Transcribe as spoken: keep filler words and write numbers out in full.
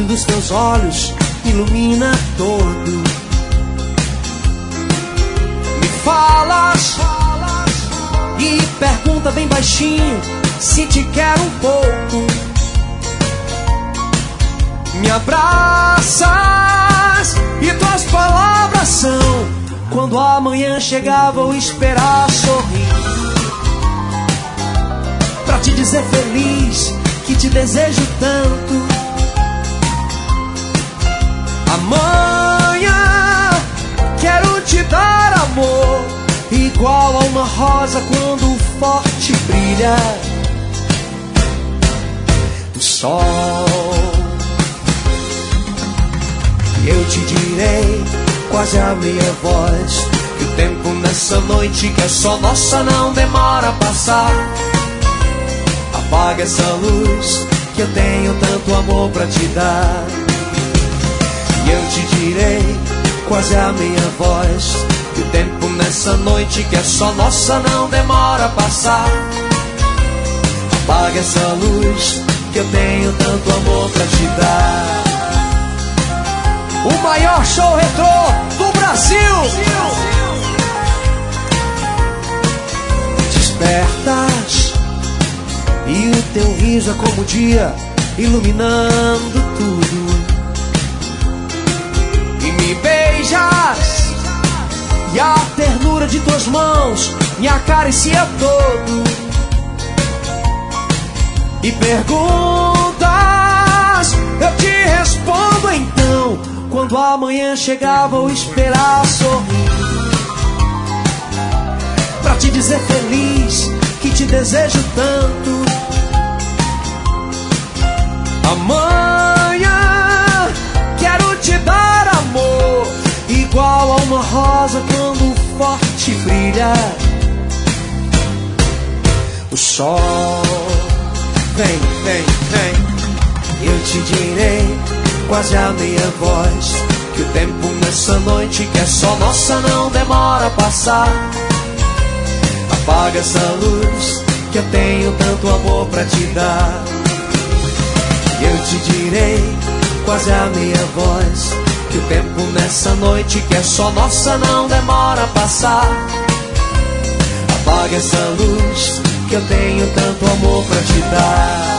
dos teus olhos ilumina todo. Me falas e pergunta bem baixinho se te quero um pouco. Me abraças e tuas palavras são: quando amanhã chegar vou esperar sorrir, pra te dizer feliz que te desejo tanto. Amanhã quero te dar amor, igual a uma rosa quando o forte brilha do sol. Eu te direi, quase a minha voz, que o tempo nessa noite que é só nossa não demora a passar. Apaga essa luz, que eu tenho tanto amor pra te dar. E eu te direi, quase a minha voz, que o tempo nessa noite que é só nossa não demora a passar. Apaga essa luz, que eu tenho tanto amor pra te dar. O maior show retrô do Brasil. Despertas e o teu riso é como o dia, iluminando tudo. E me beijas e a ternura de tuas mãos me acaricia todo. E perguntas, eu te respondo então: quando amanhã chegar vou esperar sorrir, pra te dizer feliz que te desejo tanto. Amanhã quero te dar amor, igual a uma rosa quando o forte brilha o sol. Vem, vem, vem. Eu te direi, quase a minha voz, que o tempo nessa noite que é só nossa não demora a passar. Apaga essa luz, que eu tenho tanto amor pra te dar. Eu te direi, quase a minha voz, que o tempo nessa noite que é só nossa não demora a passar. Apaga essa luz, que eu tenho tanto amor pra te dar.